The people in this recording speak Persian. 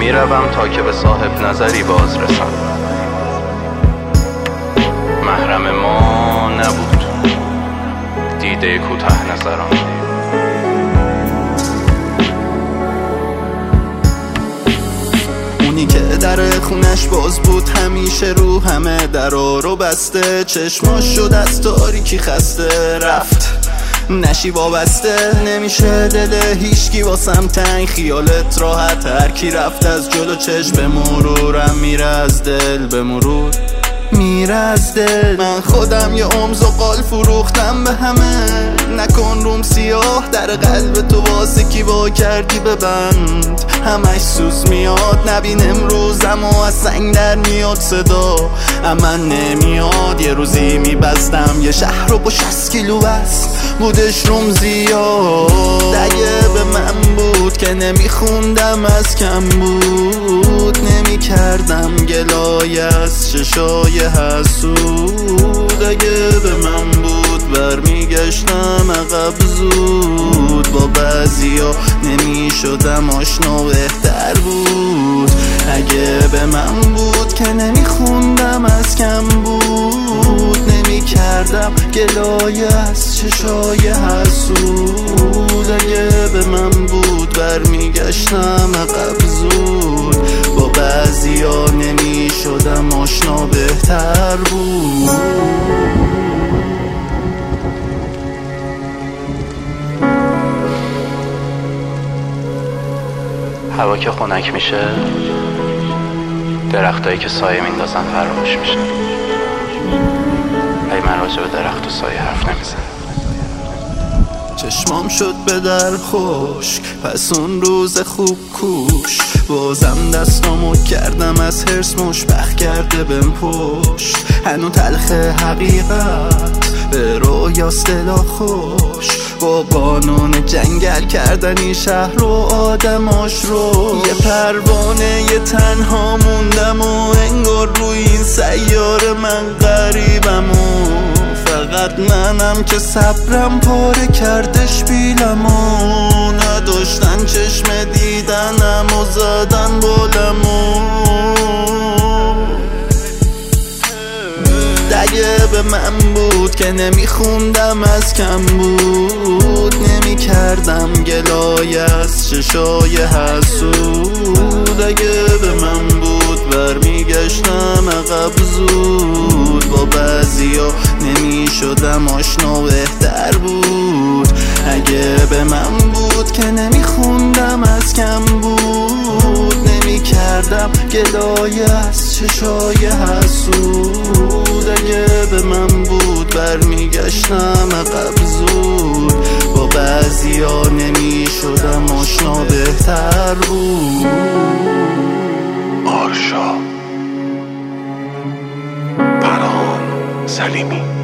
میروم تا که به صاحب نظری باز رسم. محرم ما نبود دیده کوته نظران. اونی که در خونش باز بود همیشه رو همه درا رو بسته، چشماش شد از تاریکی خسته، رفت نشی وابسته نمیشه دل هیچکی واسم تنگ، خیالت راحت هر کی رفت از جلو چشم به مرورم میره از دل، به مرور میره از دل. من خودم یه عمز و قال فروختم به همه، نکن روم سیاه در قلب تو واسه کی با کردی ببند، همش سوز میاد نبین امروزم و از سنگ در میاد صدا، اما نمیاد یه روزی میبستم یه شهر رو با 60 کیلو بس بودش روم زیاد. اگه به من بود که نمیخوندم از کم بود، نمیکردم گلایه از چشای حسود، اگه به من بود برمیگشتم عقب زود، با بعضیا نمیشدم آشنا بهتر بود، اگه به من بود که نمیخوندم از کم بود، نمیکردم گلایه از چشای حسود، اگه به من بود برمیگشتم عقب زود، با بعضیا نمیشدم آشنا بهتر بود. هوا که خنک میشه، درختایی که سایه میندازن فراموش میشه. ای من راجع به درخت و سایه حرف نمیزنم. چشمام شد به در خشک پس اون روز خوب کوش، بازم دستامو کردم از حرص مشبخ کرده بهم پشت، هنو تلخ حقیقت به رویاست دلا خوش، با قانون جنگل کردن این شهر رو آدماش رو، یه پروانه یه تنها موندم و انگار روی این سیاره من غریبم و فقط منم که صبرم پاره کردش بیلمو، نداشتن چشم دیدنم و زدن بالمو، اگه به من بود که نمیخوندم از کم بود، نمیکردم گلایه از چشای حسود، اگه به من بود برمیگشتم عقب زود، با بعضیا نمیشدم آشنا بهتر بود، اگه به من بود که نمیخوندم از کم بود، نمیکردم گلایه از چشای حسود، اگه به من بود برمیگشتم عقب زود، با بعضیا نمیشدم آشنا بهتر بود. آرشا، پرهام سلیمی.